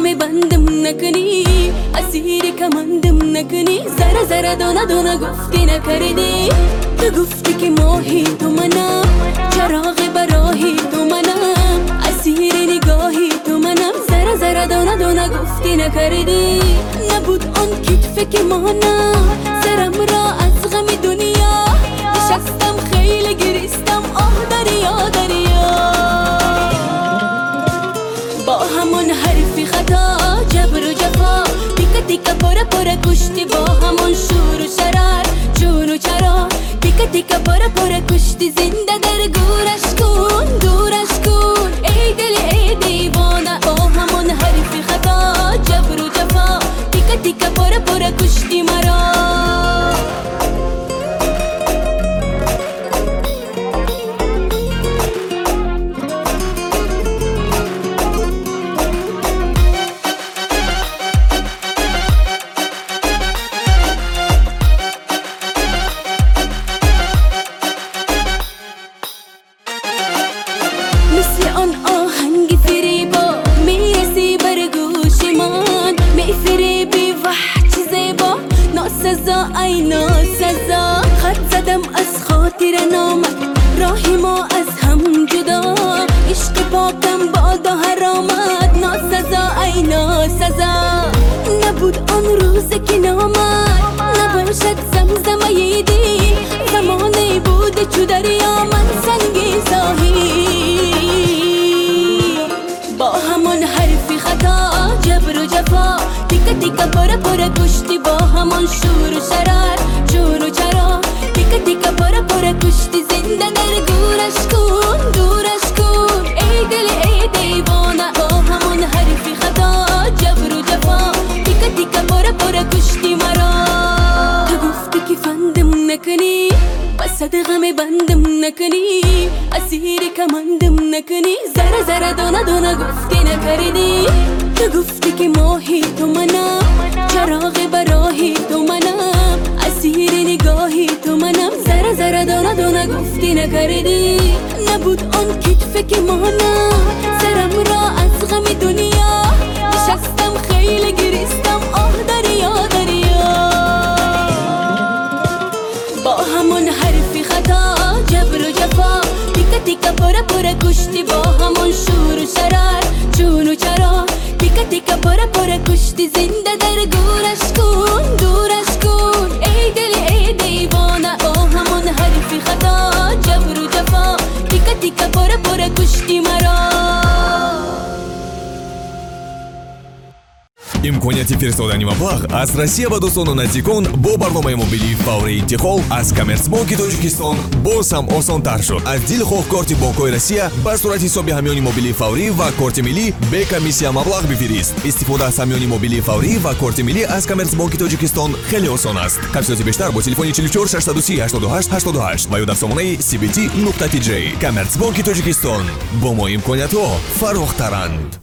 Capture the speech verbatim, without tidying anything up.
غم بندم نکنی، اسیر کمندم نکنی. ذره ذره دانه دانه گفتی نکردی. تو گفتی که ماهی تو منم، چراغ براهی تو منم، اسیر نگاهی تو منم. ذره ذره دانه دانه گفتی نکردی. نبود آن کتف که مانم، سرم را از غم دنیا نشستم خیلی گریستم. آه دریا دریا با همون حرفی خطا، جبر و جفا، تیکه تیکه پره پره کشتی. با همون شور و شرار، جون و چرا، تیکه تیکه پره پره کشتی. زنده در گورش کن، دورش کن ای دل ای دیوانه. با همون حرفی خطا، جبر و جفا، تیکه تیکه پره پره کشتی مرا. مثل آن آهنگ فریبا میرسی بر گوش من، می فریبی وحچ زیبا، ناسزا ای ناسزا. خط زدم از خاطر نامت، راهی ما از هم جدا. عشق پاکم بادا حرامت، ناسزا ای ناسزا. نبود آن روز که نامت، نباشد زمزمه دی. زمانی بود چو دریا، من سنگی ساحی. با همون حرفی خطا، جبر و جفا، تیکه تیکه پره پره کشتی. با همون شور و شرار، جون و چرا، تیکه تیکه پره پره کشتی. زنده در گورش کن، دورش کن ای دل ای دیوانه. با همون حرفی خطا، جبر و جفا، تیکه تیکه پره پره کشتی مرا. تو گفتی که فندم نکنی، بسد غم بندم نکنی، اسیر کمندم نکنی. ذره ذره دانه دانه گفتی نکردی. تو گفتی که ماهی تو منم، چراغ براهی تو منم، اسیر نگاهی تو منم. ذره ذره دانه دانه گفتی نکردی. نبود آن کتف که مانم، سرم را از غم دنیا نشستم خیلی گریستم. آه دریا دریا با همون حرفی خطا، جبر و جفا، تیکه تیکه پره پره کشتی. با همون شور و شرار، جون و چرا، تیکه تیکه پره پره کشتی. زنده در گورش کن، دورش کن ای دل ای دیوانه. با همون حرفی خطا، جبر و جفا، تیکه تیکه پره پره کشتی مرا. имконияти фиристодани маблағ аз Россия ба дӯстону наздикон бо барномаи мобилии фаврии интиқол аз Коммерцбанки Тоҷикистон боз ҳам осонтар шуд. Аз дили хоҳ корти Бонкои Россия ба сурати ҳисоби ҳамёни мобилии фаврӣ ва корти миллӣ бе комиссия маблағ бифирист. Истифода аз ҳамёни мобилии фаврӣ ва корти миллӣ аз Коммерцбанки Тоҷикистон хеле осон аст. Тафсилоти бештар бо телефони чилу чор шашсаду си ҳаштоду ҳашт ҳаштоду ҳашт ва ё дар сомонаи си би ти нуқта ти ҷей. Коммерцбанки Тоҷикистон, бо мо имкониятҳо фарохтаранд.